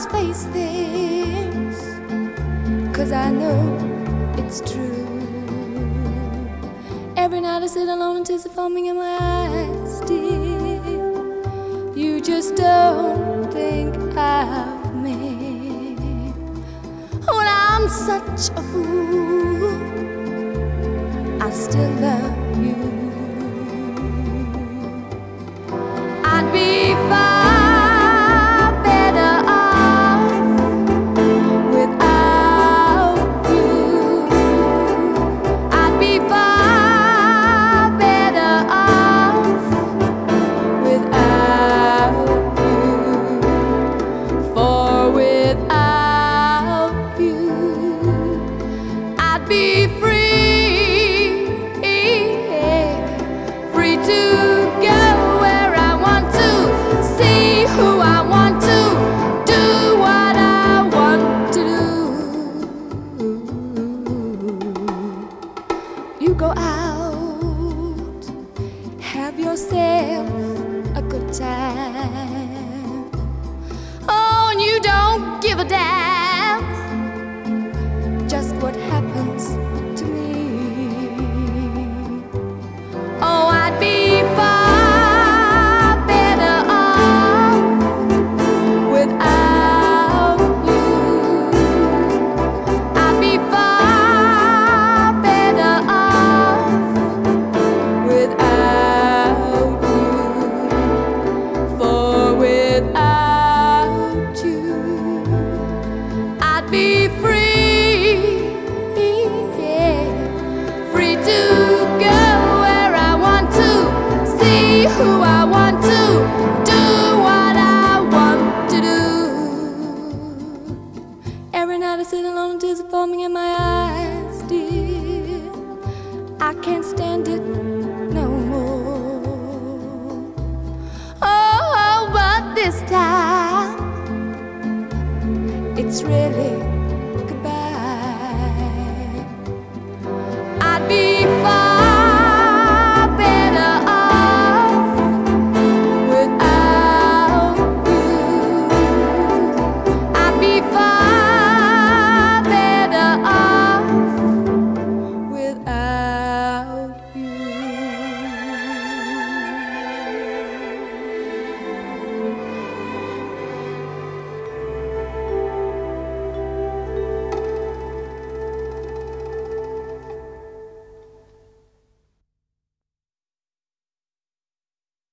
must face things, 'cause I know it's true. Every night I sit alone and tears are forming in my eyes, dear. You just don't think of me when I'm such a fool. I still love you. I'd be far better off without you. I'd be far better off without you. For without you, I'd be free, free to go where I want to, see who I want to, do what I want to do. You go out, have yourself a good time. Oh, and you don't give a damn just what happens to me. Oh, I'd be far better off without you. I'd be far better off without you. For without you, I'd be free, free to go where I want to, see who I want to, do what I want to do. Every night I sit alone and tears are forming in my eyes, dear. I can't stand it no more. Oh, but this time it's really